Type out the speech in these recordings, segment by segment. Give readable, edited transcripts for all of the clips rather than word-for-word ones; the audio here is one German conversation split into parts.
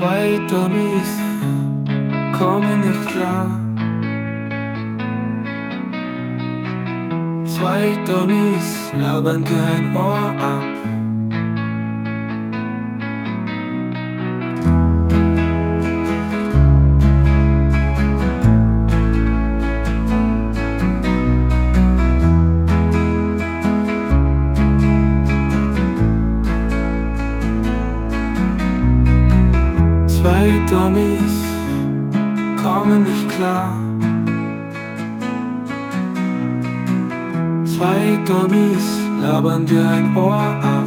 Zwei Dummies kommen nicht klar. Zwei Dummies labern kein Ohr ab. Zwei Dummies kommen nicht klar. Zwei Dummies labern dir ein Ohr ab.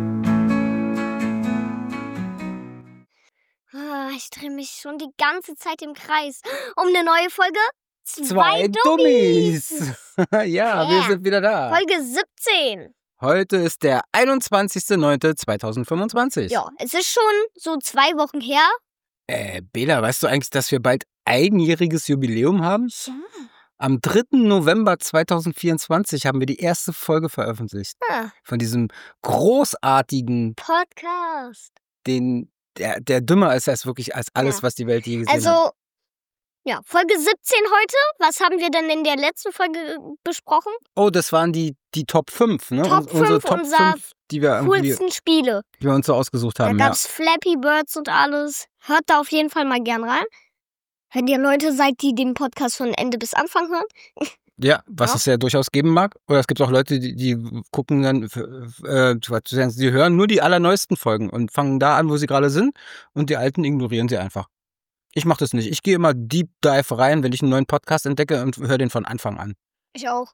Ich drehe mich schon die ganze Zeit im Kreis. Um eine neue Folge? Zwei Dummies! Ja, wir sind wieder da. Folge 17. Heute ist der 21.09.2025. Ja, es ist schon so 2 Wochen her. Bela, weißt du eigentlich, dass wir bald einjähriges Jubiläum haben? Ja. Am 3. November 2024 haben wir die erste Folge veröffentlicht. Von diesem großartigen Podcast. Der dümmer ist als wirklich als alles, was die Welt je gesehen hat. Also, ja, Folge 17 heute. Was haben wir denn in der letzten Folge besprochen? Oh, das waren die Top 5, ne? Top 5 unsere Top unserer 5, die wir coolsten Spiele. Die wir uns so ausgesucht haben. Da gab's Flappy Birds und alles. Hört da auf jeden Fall mal gern rein. Wenn ihr Leute seid, die den Podcast von Ende bis Anfang hören. Ja, was es ja durchaus geben mag. Oder es gibt auch Leute, die gucken dann, die hören nur die allerneuesten Folgen und fangen da an, wo sie gerade sind, und die alten ignorieren sie einfach. Ich mache das nicht. Ich gehe immer Deep Dive rein, wenn ich einen neuen Podcast entdecke, und höre den von Anfang an. Ich auch.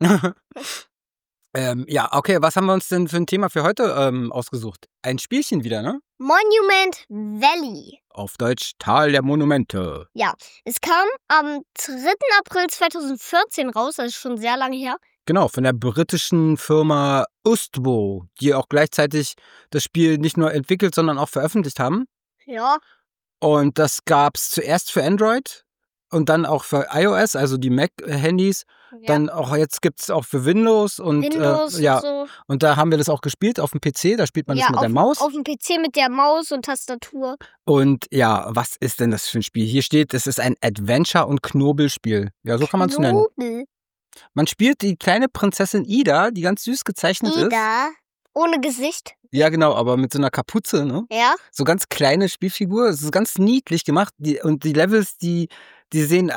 Ja, okay, was haben wir uns denn für ein Thema für heute ausgesucht? Ein Spielchen wieder, ne? Monument Valley. Auf Deutsch Tal der Monumente. Ja, es kam am 3. April 2014 raus, das ist schon sehr lange her. Genau, von der britischen Firma Ustwo, die auch gleichzeitig das Spiel nicht nur entwickelt, sondern auch veröffentlicht haben. Ja. Und das gab's zuerst für Android und dann auch für iOS, also die Mac-Handys. Ja. Dann auch jetzt gibt's auch für Windows und ja. So. Und da haben wir das auch gespielt auf dem PC. Da spielt man das mit der Maus. Auf dem PC mit der Maus und Tastatur. Und ja, was ist denn das für ein Spiel? Hier steht, es ist ein Adventure- und Knobelspiel. Ja, so kann man es nennen. Man spielt die kleine Prinzessin Ida, die ganz süß gezeichnet ist. Ida, ohne Gesicht. Ja, genau, aber mit so einer Kapuze, ne? Ja. So ganz kleine Spielfigur. Es ist ganz niedlich gemacht. Und die Levels, die sehen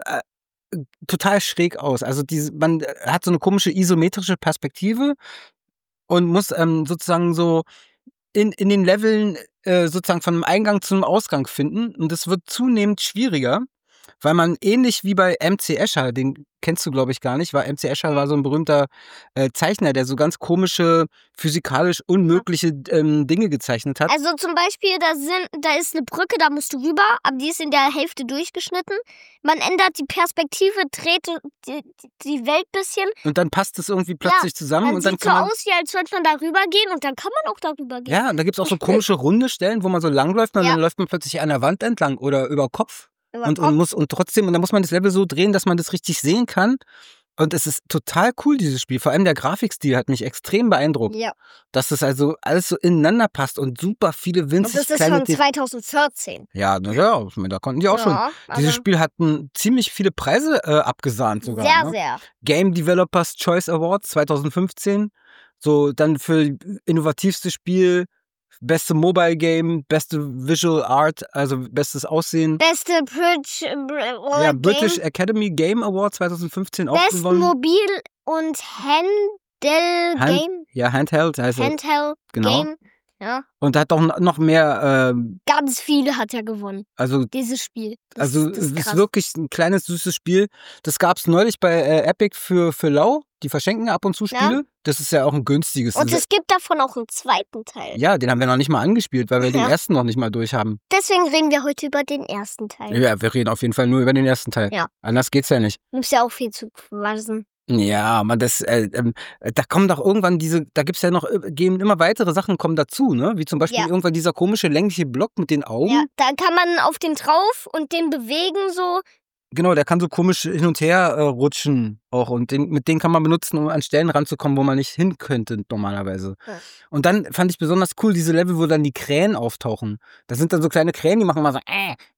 total schräg aus. Also man hat so eine komische isometrische Perspektive und muss sozusagen so in den Leveln sozusagen von einem Eingang zum Ausgang finden. Und das wird zunehmend schwieriger, weil man ähnlich wie bei MC Escher, den kennst du, glaube ich, gar nicht, weil MC Escher war so ein berühmter Zeichner, der so ganz komische, physikalisch unmögliche Dinge gezeichnet hat. Also zum Beispiel, da ist eine Brücke, da musst du rüber, aber die ist in der Hälfte durchgeschnitten. Man ändert die Perspektive, dreht die Welt ein bisschen. Und dann passt es irgendwie plötzlich zusammen. Und dann sieht so aus, wie als würde man da rüber gehen, und dann kann man auch darüber gehen. Ja, und da gibt es auch so komische runde Stellen, wo man so langläuft, und dann läuft man plötzlich an der Wand entlang oder über Kopf. Und dann muss man das Level so drehen, dass man das richtig sehen kann. Und es ist total cool, dieses Spiel. Vor allem der Grafikstil hat mich extrem beeindruckt. Ja. Dass das also alles so ineinander passt und super viele winzig kleine... Und das ist von 2014. Ja, naja, da konnten die auch schon. Dieses Spiel hat ziemlich viele Preise abgesahnt sogar. Sehr, ne? sehr. Game Developers Choice Awards 2015. So, dann für innovativstes Spiel... Beste Mobile Game, beste Visual Art, also bestes Aussehen. Beste British Academy Game Award 2015 auch gewonnen. Besten Mobil- und Handheld-Game. Handheld heißt es. Handheld Game. Ja. Und hat auch noch mehr... Ganz viele hat er gewonnen. Also dieses Spiel. Es ist wirklich ein kleines, süßes Spiel. Das gab es neulich bei Epic für lau. Die verschenken ab und zu Spiele. Ja. Das ist ja auch ein günstiges. Und es gibt davon auch einen zweiten Teil. Ja, den haben wir noch nicht mal angespielt, weil wir den ersten noch nicht mal durch haben. Deswegen reden wir heute über den ersten Teil. Ja, wir reden auf jeden Fall nur über den ersten Teil. Ja. Anders geht's ja nicht. Du nimmst ja auch viel zu quatschen. Ja, man, da kommen doch irgendwann da gibt's ja noch, immer weitere Sachen kommen dazu, ne? Wie zum Beispiel irgendwann dieser komische längliche Block mit den Augen. Ja, da kann man auf den drauf und den bewegen so. Genau, der kann so komisch hin und her rutschen auch und mit denen kann man benutzen, um an Stellen ranzukommen, wo man nicht hin könnte normalerweise. Ja. Und dann fand ich besonders cool diese Level, wo dann die Krähen auftauchen. Das sind dann so kleine Krähen, die machen mal so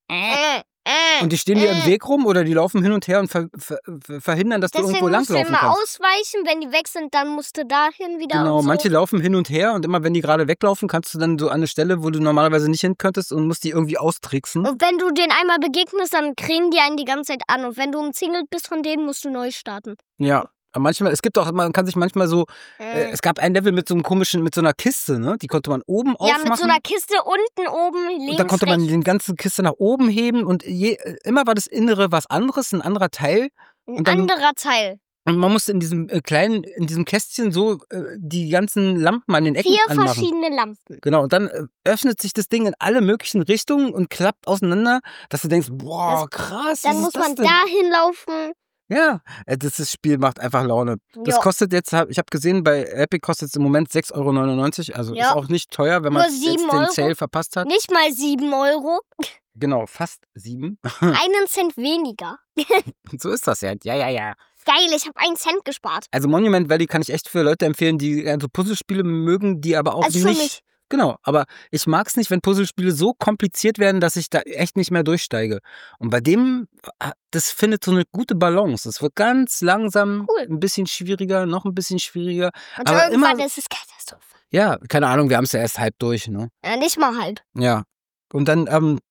und die stehen dir im Weg rum oder die laufen hin und her und verhindern, dass du irgendwo Deswegen musst du langlaufen immer kannst. ausweichen, wenn die weg sind, dann musst du dahin wieder Genau, und so. manche laufen hin und her und immer wenn die gerade weglaufen, kannst du dann so an eine Stelle, wo du normalerweise nicht hin könntest und musst die irgendwie austricksen. Und wenn du denen einmal begegnest, dann krähen die einen die ganze Zeit an. Und wenn du umzingelt bist von denen, musst du neu starten. Ja, aber manchmal, es gibt auch, man kann sich manchmal so, es gab ein Level mit so einem komischen, mit so einer Kiste, ne? Die konnte man oben Ja, aufmachen. mit so einer Kiste unten, oben, links, Und dann konnte man rechts. die ganze Kiste nach oben heben und immer war das Innere was anderes, ein anderer Teil. Ein und dann- anderer Teil. Und man musste in diesem in diesem Kästchen so die ganzen Lampen an den Ecken 4 anmachen. verschiedene Lampen. Genau, und dann öffnet sich das Ding in alle möglichen Richtungen und klappt auseinander, dass du denkst, boah, krass, Dann was muss ist das man denn? dahin laufen. Ja, das Spiel macht einfach Laune. Das Ja. kostet jetzt, ich habe gesehen, bei Epic kostet es im Moment 6,99 €. Also Ja. ist auch nicht teuer, wenn man Nur jetzt 7 den Euro. Sale verpasst hat. Nicht mal 7 Euro. Genau, fast 7. Einen Cent weniger. So ist das ja. Ja. Geil, ich habe 1 Cent gespart. Also Monument Valley kann ich echt für Leute empfehlen, die so Puzzlespiele mögen, die aber auch Also für nicht... mich. Genau, aber ich mag es nicht, wenn Puzzlespiele so kompliziert werden, dass ich da echt nicht mehr durchsteige. Und bei dem, das findet so eine gute Balance. Es wird ganz langsam Cool. ein bisschen schwieriger, noch ein bisschen schwieriger. Und Aber irgendwann immer- ist es Katastrophe. Ja, keine Ahnung, wir haben es ja erst halb durch, ne? Ja, nicht mal halb. Ja. Und dann,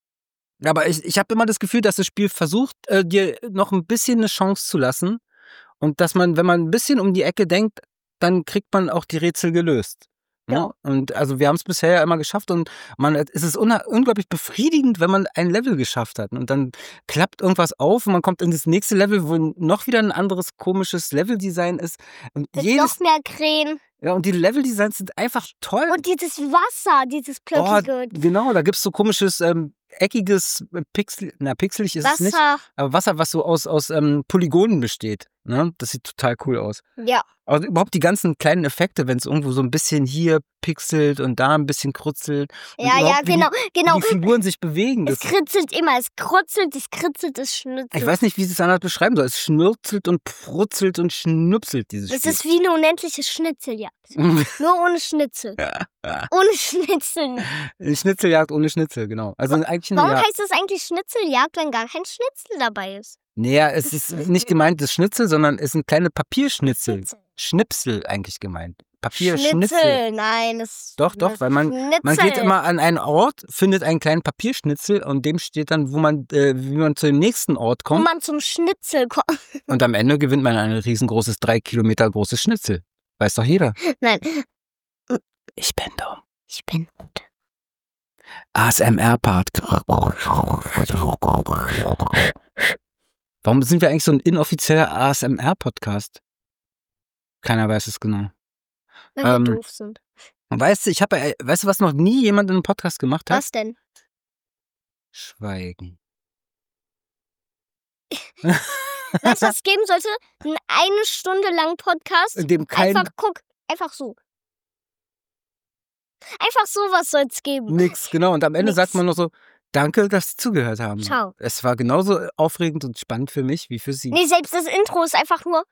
aber ich habe immer das Gefühl, dass das Spiel versucht, dir noch ein bisschen eine Chance zu lassen. Und dass man, wenn man ein bisschen um die Ecke denkt, dann kriegt man auch die Rätsel gelöst. Ne? Ja. Und also wir haben es bisher ja immer geschafft und es ist unglaublich befriedigend, wenn man ein Level geschafft hat. Und dann klappt irgendwas auf und man kommt in das nächste Level, wo noch wieder ein anderes komisches Leveldesign ist. Und Mit noch mehr Krähen. ja, und die Leveldesigns sind einfach toll. Und dieses Wasser, dieses plötzliche Genau, da gibt es so komisches, eckiges, pixelig ist es nicht, Wasser. aber Wasser, was so aus Polygonen besteht. Ne? Das sieht total cool aus. Ja. Aber überhaupt die ganzen kleinen Effekte, wenn es irgendwo so ein bisschen hier pixelt und da ein bisschen krutzelt. Und Ja, überhaupt, wie genau. Die Figuren sich bewegen. Es kritzelt immer, es krutzelt, es kritzelt, es schnitzelt. Ich weiß nicht, wie ich es anders beschreiben soll. Es schnurzelt und prutzelt und schnupselt, dieses Das Spiel. ist wie eine unendliche Schnitzeljagd. Nur ohne Schnitzel. Ohne Schnitzel nicht. Eine Schnitzeljagd ohne Schnitzel, genau. Also eigentlich eine Warum Jagd. heißt es eigentlich Schnitzeljagd, wenn gar kein Schnitzel dabei ist? Naja, es ist nicht gemeint das Schnitzel, sondern es sind kleine Papierschnitzel. Schnitzel. Schnipsel eigentlich gemeint. Papierschnitzel. Schnitzel, nein. Das Doch, weil man geht immer an einen Ort, findet einen kleinen Papierschnitzel und dem steht dann, wie man zu dem nächsten Ort Wo kommt. man zum Schnitzel kommt. Und am Ende gewinnt man ein riesengroßes 3 Kilometer großes Schnitzel. Weiß doch jeder. Nein, Ich bin dumm. ich bin. ASMR-Part. Warum sind wir eigentlich so ein inoffizieller ASMR-Podcast? Keiner weiß es genau. Weil wir Ähm, doof sind. Weißt du, weißt du, was noch nie jemand in einem Podcast gemacht hat? Was denn? Schweigen. Weißt du, was es geben sollte? Ein 1 Stunde lang Podcast. In dem kein Einfach so. Einfach sowas soll es geben. nix, genau. Und am Ende Nix. sagt man noch so, danke, dass Sie zugehört haben. Ciao. Es war genauso aufregend und spannend für mich wie für Sie. Nee, selbst das Intro ist einfach nur.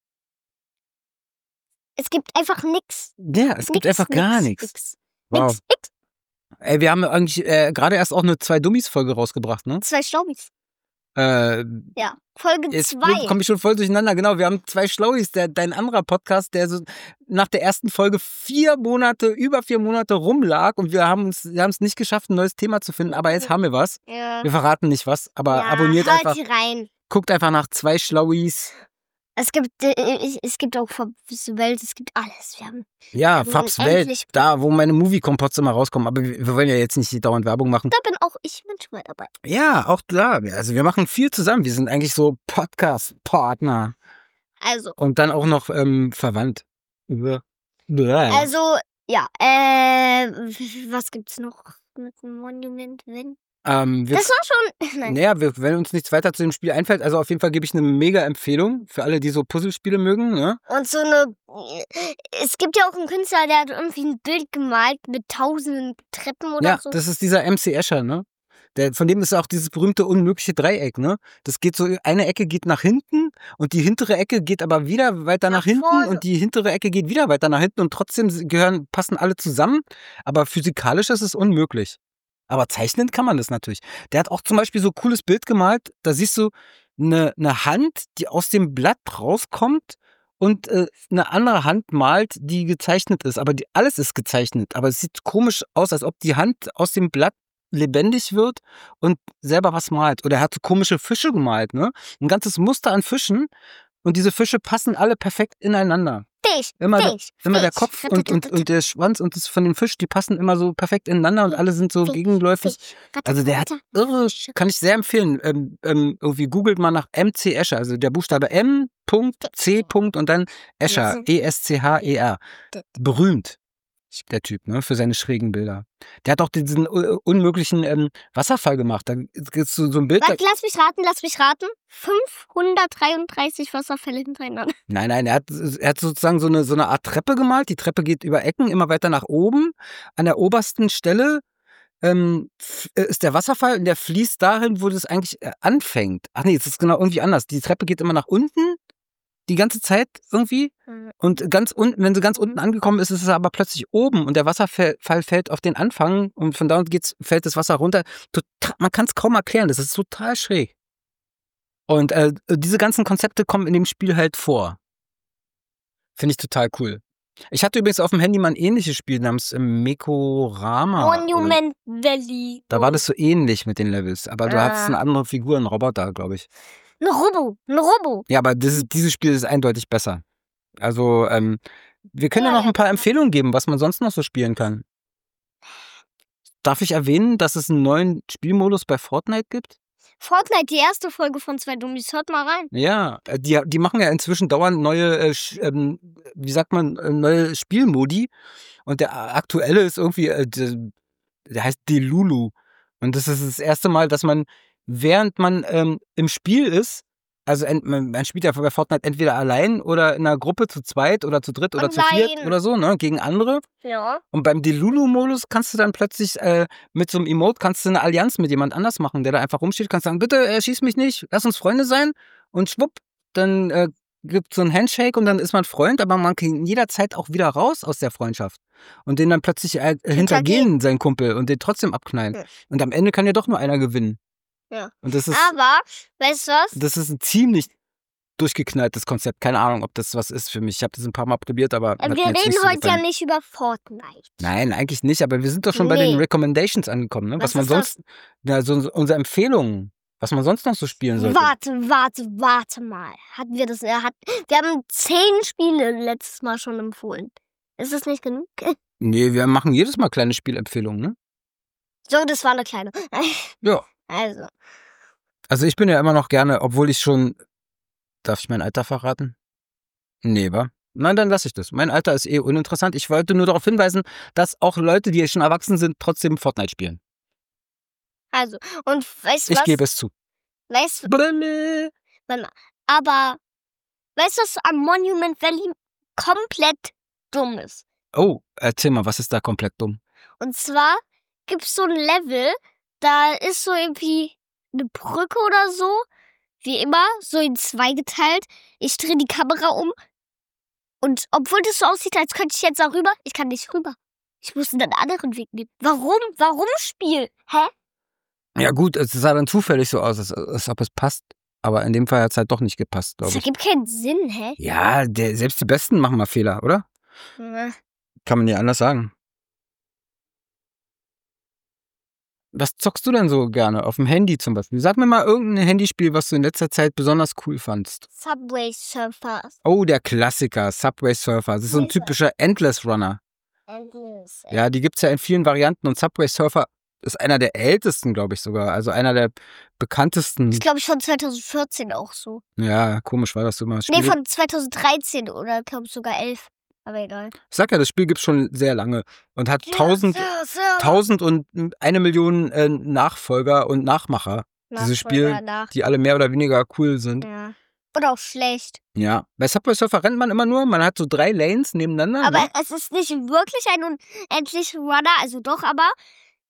Es gibt einfach nix. Ja, es gibt einfach gar nichts. Wow. Nix. Ey, wir haben eigentlich gerade erst auch eine 2 Dummies-Folge rausgebracht, ne? 2 Staubis. Äh, Ja. Folge Jetzt 2. komme ich schon voll durcheinander. Genau, wir haben 2 Schlauis. Dein anderer Podcast, der so nach der ersten Folge über 4 Monate rumlag und wir haben es nicht geschafft, ein neues Thema zu finden. Aber jetzt haben wir was. Ja. Wir verraten nicht was, aber Ja, abonniert hört einfach. hier rein. Guckt einfach nach 2 Schlauis. Es gibt auch Fabs Welt, es gibt alles. Wir haben Ja, Wir Fabs haben Welt, endlich- da wo meine Movie-Kompots immer rauskommen. Aber wir wollen ja jetzt nicht dauernd Werbung machen. da bin auch ich manchmal dabei. Ja, auch klar. Also wir machen viel zusammen. Wir sind eigentlich so Podcast-Partner. Also, Und dann auch noch verwandt. Bäh. also, ja, was gibt's noch mit dem Monument Valley? Wir Das war schon. Nein. Naja, wenn uns nichts weiter zu dem Spiel einfällt, also auf jeden Fall gebe ich eine mega Empfehlung für alle, die so Puzzlespiele mögen. Ne? Und so eine. Es gibt ja auch einen Künstler, der hat irgendwie ein Bild gemalt mit 1000 Treppen oder Ja, so. das ist dieser MC Escher, ne? Von dem ist auch dieses berühmte unmögliche Dreieck, ne? Das geht so, eine Ecke geht nach hinten und die hintere Ecke geht aber wieder weiter nach hinten vorne. und die hintere Ecke geht wieder weiter nach hinten und trotzdem passen alle zusammen, aber physikalisch ist es unmöglich. Aber zeichnen kann man das natürlich. Der hat auch zum Beispiel so ein cooles Bild gemalt, da siehst du eine Hand, die aus dem Blatt rauskommt und eine andere Hand malt, die gezeichnet ist. Aber alles ist gezeichnet. Aber es sieht komisch aus, als ob die Hand aus dem Blatt lebendig wird und selber was malt. Oder er hat so komische Fische gemalt, ne? Ein ganzes Muster an Fischen und diese Fische passen alle perfekt ineinander. Immer der Kopf und der Schwanz und das von dem Fisch, die passen immer so perfekt ineinander und alle sind so gegenläufig. Also der hat irre, kann ich sehr empfehlen. Irgendwie googelt mal nach MC Escher, also der Buchstabe M.C. und dann Escher, E-S-C-H-E-R. Berühmt, der Typ, ne, für seine schrägen Bilder. Der hat auch diesen unmöglichen Wasserfall gemacht. Da gibt so ein Bild. Lass mich raten. 533 Wasserfälle hintereinander. Nein, er hat sozusagen so eine Art Treppe gemalt. Die Treppe geht über Ecken immer weiter nach oben. An der obersten Stelle ist der Wasserfall und der fließt dahin, wo das eigentlich anfängt. Ach nee, es ist genau irgendwie anders. Die Treppe geht immer nach unten, die ganze Zeit irgendwie. Und ganz unten, wenn sie ganz unten angekommen ist, ist es aber plötzlich oben und der Wasserfall fällt auf den Anfang und von da fällt das Wasser runter. Man kann es kaum erklären, das ist total schräg. Und diese ganzen Konzepte kommen in dem Spiel halt vor. Finde ich total cool. Ich hatte übrigens auf dem Handy mal ein ähnliches Spiel namens Mekorama. Monument Valley. Da war das so ähnlich mit den Levels, aber du hattest eine andere Figur, einen Roboter, glaube ich. Ein Robo. Ja, aber dieses Spiel ist eindeutig besser. Also, wir können ja noch ein paar Empfehlungen geben, was man sonst noch so spielen kann. Darf ich erwähnen, dass es einen neuen Spielmodus bei Fortnite gibt? Fortnite, die erste Folge von 2 Dummies, hört mal rein. Ja, die machen ja inzwischen dauernd neue, neue Spielmodi. Und der aktuelle ist irgendwie, der heißt Delulu. Und das ist das erste Mal, dass man, während man im Spiel ist, also man spielt ja bei Fortnite entweder allein oder in einer Gruppe zu zweit oder zu dritt oder zu viert oder so, ne, gegen andere. Ja. Und beim Delulu-Modus kannst du dann plötzlich mit so einem Emote kannst du eine Allianz mit jemand anders machen, der da einfach rumsteht. Kannst sagen, bitte schieß mich nicht, lass uns Freunde sein. Und schwupp, dann gibt es so ein Handshake und dann ist man Freund, aber man kann jederzeit auch wieder raus aus der Freundschaft. Und den dann plötzlich hintergehen, sein Kumpel, und den trotzdem abknallen. Ja. Und am Ende kann ja doch nur einer gewinnen. Ja. Und das ist, aber, weißt du was? Das ist ein ziemlich durchgeknalltes Konzept. Keine Ahnung, ob das was ist für mich. Ich habe das ein paar Mal probiert, aber wir reden heute ja nicht über Fortnite. Nein, eigentlich nicht, aber wir sind doch schon bei den Recommendations angekommen, ne? Was man sonst, so unsere Empfehlungen, was man sonst noch so spielen sollte. Warte mal. Wir haben 10 Spiele letztes Mal schon empfohlen. Ist das nicht genug? Nee, wir machen jedes Mal kleine Spielempfehlungen, ne? So, das war eine kleine. Ja. Also ich bin ja immer noch gerne, obwohl ich schon... Darf ich mein Alter verraten? Nee, wa? Nein, dann lasse ich das. Mein Alter ist uninteressant. Ich wollte nur darauf hinweisen, dass auch Leute, die schon erwachsen sind, trotzdem Fortnite spielen. Also, und weißt du was? Ich gebe es zu. Weißt du... Aber, weißt du, was am Monument Valley komplett dumm ist? Oh, erzähl mal, was ist da komplett dumm? Und zwar gibt es so ein Level, da ist so irgendwie eine Brücke oder so, wie immer, so in 2 geteilt. Ich drehe die Kamera um und obwohl das so aussieht, als könnte ich jetzt auch rüber, ich kann nicht rüber. Ich muss einen anderen Weg nehmen. Warum? Warum Spiel? Hä? Ja gut, es sah dann zufällig so aus, als ob es passt. Aber in dem Fall hat es halt doch nicht gepasst, glaube ich. Das ergibt keinen Sinn, hä? Ja, selbst die Besten machen mal Fehler, oder? Ja. Kann man ja anders sagen. Was zockst du denn so gerne? Auf dem Handy zum Beispiel? Sag mir mal irgendein Handyspiel, was du in letzter Zeit besonders cool fandst. Subway Surfers. Oh, der Klassiker, Subway Surfer. Das ist so ein typischer Endless Runner. Endless. Ja, die gibt's ja in vielen Varianten und Subway Surfer ist einer der ältesten, glaube ich sogar. Also einer der bekanntesten. Ist, glaube ich, von 2014 auch so. Ja, komisch war das immer. Nee, von 2013 oder, glaube ich, sogar 11. Aber egal. Ich sag ja, das Spiel gibt's schon sehr lange und hat 1000 und 1 Million Nachfolger und Nachmacher. Dieses Spiel, die alle mehr oder weniger cool sind. Ja. Oder auch schlecht. Ja. Bei Subway Surfer rennt man immer nur, man hat so 3 Lanes nebeneinander. Aber ne? es ist nicht wirklich ein unendlicher Runner, also doch, aber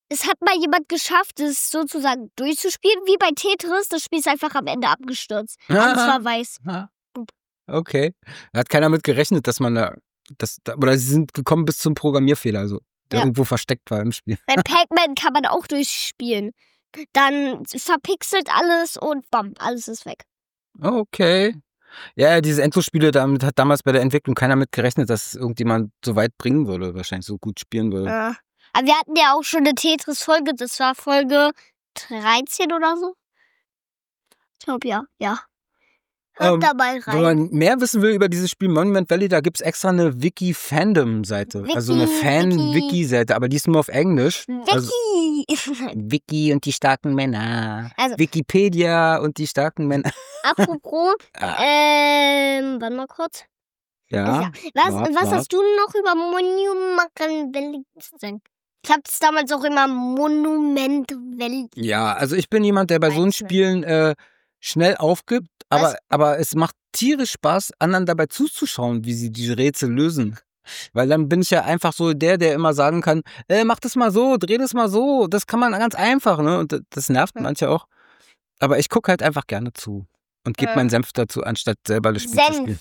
es hat mal jemand geschafft, es sozusagen durchzuspielen, wie bei Tetris. Das Spiel ist einfach am Ende abgestürzt. Alles war weiß. Ah, okay. Da hat keiner mit gerechnet, dass man oder sie sind gekommen bis zum Programmierfehler, also, der Ja. irgendwo versteckt war im Spiel. Bei Pac-Man kann man auch durchspielen. Dann verpixelt alles und bam, alles ist weg. Okay. Ja, diese Endlosspiele, damit hat damals bei der Entwicklung keiner mit gerechnet, dass es irgendjemand so weit bringen würde, wahrscheinlich so gut spielen würde. Ja. Aber wir hatten ja auch schon eine Tetris-Folge, das war Folge 13 oder so. Ich glaube, ja. Hört da mal Wenn rein. man mehr wissen will über dieses Spiel Monument Valley, da gibt es extra eine Wiki-Fandom-Seite. Also eine Fan-Wiki-Seite, aber die ist nur auf Englisch. Also Wiki und die starken Männer. Also- Wikipedia und die starken Männer. Apropos, warte mal kurz. Ja. Was hast du noch über Monument Valley gesagt? Ich habe es damals auch immer Monument Valley. Ja, also ich bin jemand, der bei so Einzeln. Spielen schnell aufgibt, Was? aber es macht tierisch Spaß, anderen dabei zuzuschauen, wie sie diese Rätsel lösen. Weil dann bin ich ja einfach so der immer sagen kann, mach das mal so, dreh das mal so, das kann man ganz einfach, ne? Und das nervt manche auch. Aber ich gucke halt einfach gerne zu und gebe meinen Senf dazu, anstatt selber das Spiel zu spielen.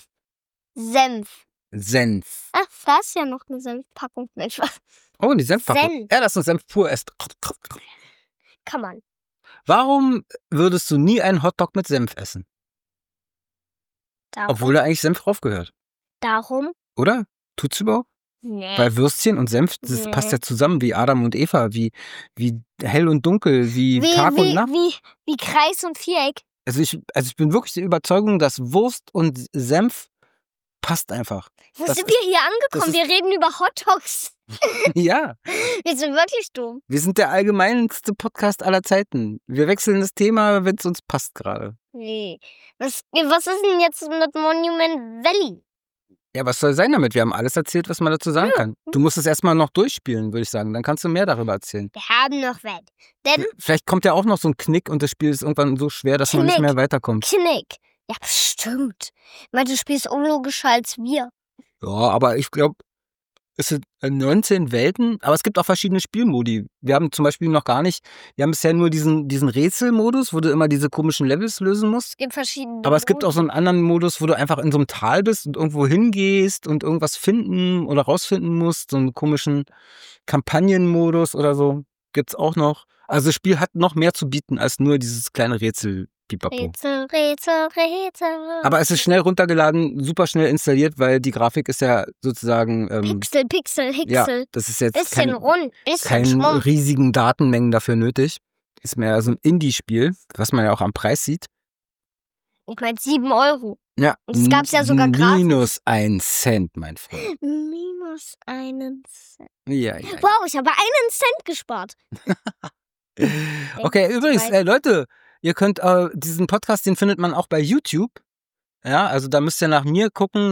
Senf. Ach, da ist ja noch eine Senfpackung. Mensch, was? Oh, die Senfpackung. Senf. Ja, lass uns Senf pur essen. Kann man. Warum würdest du nie einen Hotdog mit Senf essen? Darum. Obwohl da eigentlich Senf drauf gehört. Darum? Oder? Tut's überhaupt? Nee. Weil Würstchen und Senf, das Nee. passt ja zusammen wie Adam und Eva, wie hell und dunkel, wie Tag und Nacht. Wie Kreis und Viereck. Also ich bin wirklich der Überzeugung, dass Wurst und Senf passt einfach. Wo Das sind wir hier angekommen? Wir reden über Hotdogs. Ja, Wir sind wirklich dumm. wir sind der allgemeinste Podcast aller Zeiten. Wir wechseln das Thema, wenn es uns passt gerade. Nee. Was ist denn jetzt mit Monument Valley? Ja, was soll sein damit? Wir haben alles erzählt, was man dazu sagen kann. Du musst es erstmal noch durchspielen, würde ich sagen. Dann kannst du mehr darüber erzählen. Wir haben noch was. Denn Vielleicht kommt ja auch noch so ein Knick und das Spiel ist irgendwann so schwer, dass man nicht Knick. mehr weiterkommt. Knick. Ja, bestimmt. Ich meine, du spielst unlogischer als wir. Ja, aber ich glaube, es sind 19 Welten, aber es gibt auch verschiedene Spielmodi. Wir haben zum Beispiel wir haben bisher nur diesen Rätselmodus, wo du immer diese komischen Levels lösen musst. Es gibt verschiedene. Aber es gibt auch so einen anderen Modus, wo du einfach in so einem Tal bist und irgendwo hingehst und irgendwas finden oder rausfinden musst. So einen komischen Kampagnenmodus oder so gibt's auch noch. Also das Spiel hat noch mehr zu bieten als nur dieses kleine Rätsel-Pipapo. Rätsel. Aber es ist schnell runtergeladen, super schnell installiert, weil die Grafik ist ja sozusagen Pixel, ja, Hixel. das ist jetzt Bisschen rund, bisschen keine schmuck. riesigen Datenmengen dafür nötig. Ist mehr so ein Indie-Spiel, was man ja auch am Preis sieht. Ich meine 7 Euro. Ja. Und es gab's ja sogar gratis. Minus 1 Cent, mein Freund. Minus einen Cent. Ja. Wow, ich habe 1 Cent gespart. Okay, übrigens, Leute, ihr könnt diesen Podcast, den findet man auch bei YouTube. Ja, also da müsst ihr nach mir gucken,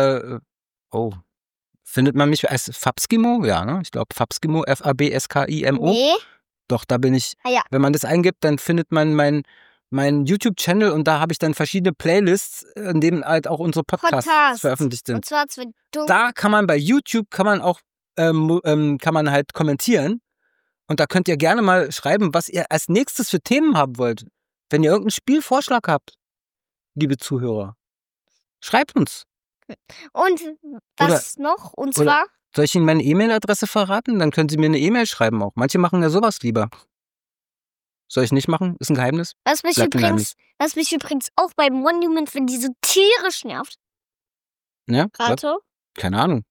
findet man mich als Fabskimo? Ja, ne? Ich glaube Fabskimo, Fabskimo. Nee. Doch, da bin ich. Ah, ja. Wenn man das eingibt, dann findet man meinen YouTube-Channel und da habe ich dann verschiedene Playlists, in denen halt auch unsere Podcasts veröffentlicht sind. Und zwar Da kann man bei YouTube auch kann man halt kommentieren und da könnt ihr gerne mal schreiben, was ihr als nächstes für Themen haben wollt. Wenn ihr irgendeinen Spielvorschlag habt, liebe Zuhörer, schreibt uns. Und was noch? Und oder- zwar? Soll ich Ihnen meine E-Mail-Adresse verraten? Dann können Sie mir eine E-Mail schreiben auch. Manche machen ja sowas lieber. Soll ich nicht machen? Ist ein Geheimnis? Was mich Bleibt ein übrigens auch beim Monument, wenn die so tierisch nervt. Ja? Rate. Keine Ahnung.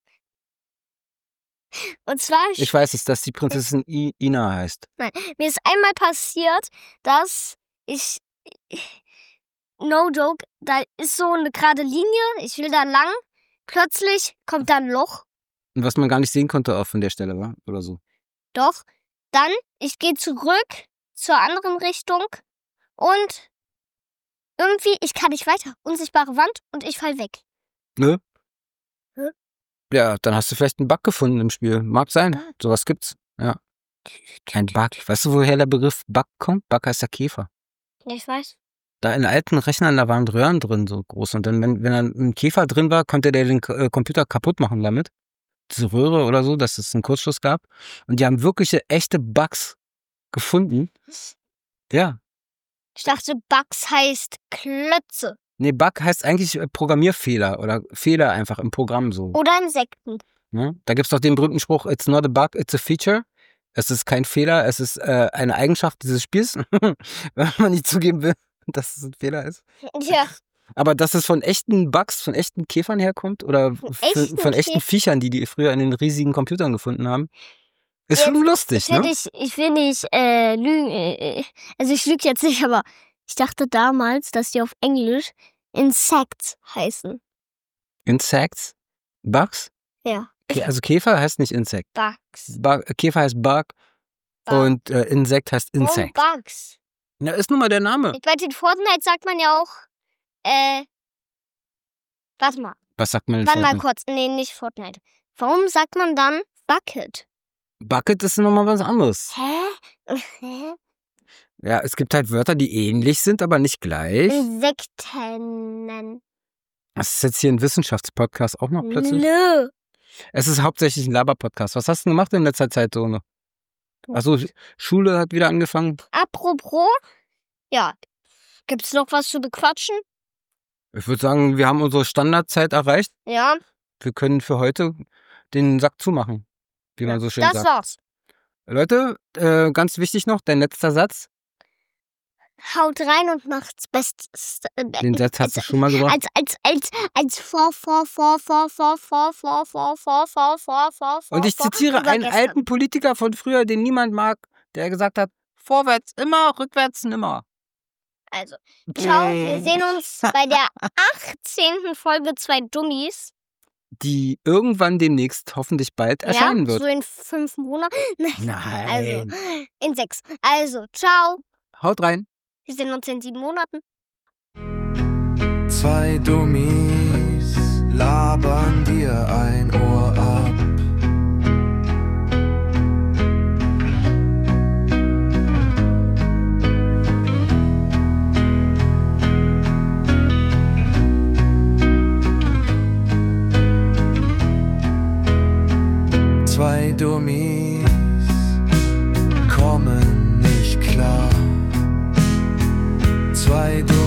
Und zwar, Ich weiß es, dass die Prinzessin Ina heißt. mir ist einmal passiert, dass ich, no joke, da ist so eine gerade Linie, ich will da lang, plötzlich kommt da ein Loch, Und was man gar nicht sehen konnte auch von der Stelle, war oder so. doch, dann, ich gehe zurück zur anderen Richtung und irgendwie, ich kann nicht weiter, unsichtbare Wand und ich fall weg. Ne? Hä? Ja, dann hast du vielleicht einen Bug gefunden im Spiel. Mag sein. Sowas gibt's. Ja. Kein Bug. Weißt du, woher der Begriff Bug kommt? Bug heißt ja Käfer. Ich weiß. Da in alten Rechnern, da waren Röhren drin, so groß. Und dann, wenn dann ein Käfer drin war, konnte der den Computer kaputt machen damit. diese Röhre oder so, dass es einen Kurzschluss gab. Und die haben wirkliche, echte Bugs gefunden. Ja. Ich dachte, Bugs heißt Klötze. Nee, Bug heißt eigentlich Programmierfehler oder Fehler einfach im Programm so. Oder Insekten. Ne? Da gibt es doch den berühmten Spruch, it's not a bug, it's a feature. Es ist kein Fehler, es ist eine Eigenschaft dieses Spiels, wenn man nicht zugeben will, dass es ein Fehler ist. Ja. Aber dass es von echten Bugs, von echten Käfern herkommt oder von echten Viechern, die früher in den riesigen Computern gefunden haben, ist Jetzt- schon lustig, ne? Ich will nicht lügen. Also ich lüge jetzt nicht, aber ich dachte damals, dass die auf Englisch Insects heißen. Insects? Bugs? Ja. Also Käfer heißt nicht Insekt. Bugs. Käfer heißt Bug und Insekt heißt Insekt. Oh, Bugs. Ja, ist nun mal der Name. Bei den Fortnite sagt man ja auch, warte mal. Was sagt man denn? Warte mal kurz. Nee, nicht Fortnite. Warum sagt man dann Bucket? Bucket ist nochmal was anderes. Hä? Ja, es gibt halt Wörter, die ähnlich sind, aber nicht gleich. Insekten. Das ist jetzt hier ein Wissenschaftspodcast auch noch plötzlich. Nö. Es ist hauptsächlich ein Laber-Podcast. Was hast du gemacht in letzter Zeit so noch? Achso, Schule hat wieder angefangen. Apropos, ja, gibt's noch was zu bequatschen? Ich würde sagen, wir haben unsere Standardzeit erreicht. Ja, Wir können für heute den Sack zumachen, wie man so schön das sagt. war's. Leute, ganz wichtig noch, dein letzter Satz. Haut rein und macht's Bestes. Den Satz hast du schon mal gebracht. Und ich zitiere einen alten Politiker von früher, den niemand mag, der gesagt hat, vorwärts immer, rückwärts nimmer. Also, ciao, wir sehen uns bei der 18. Folge 2 Dummies. Die irgendwann demnächst hoffentlich bald erscheinen wird. So in 5 Monaten. Nein. Also, in 6. Also, ciao. Haut rein. Wir sehen uns in 7 Monaten. 2 Dummies labern dir ein Ohr ab. Zwei Dummies kommen nicht klar. 2 Dummies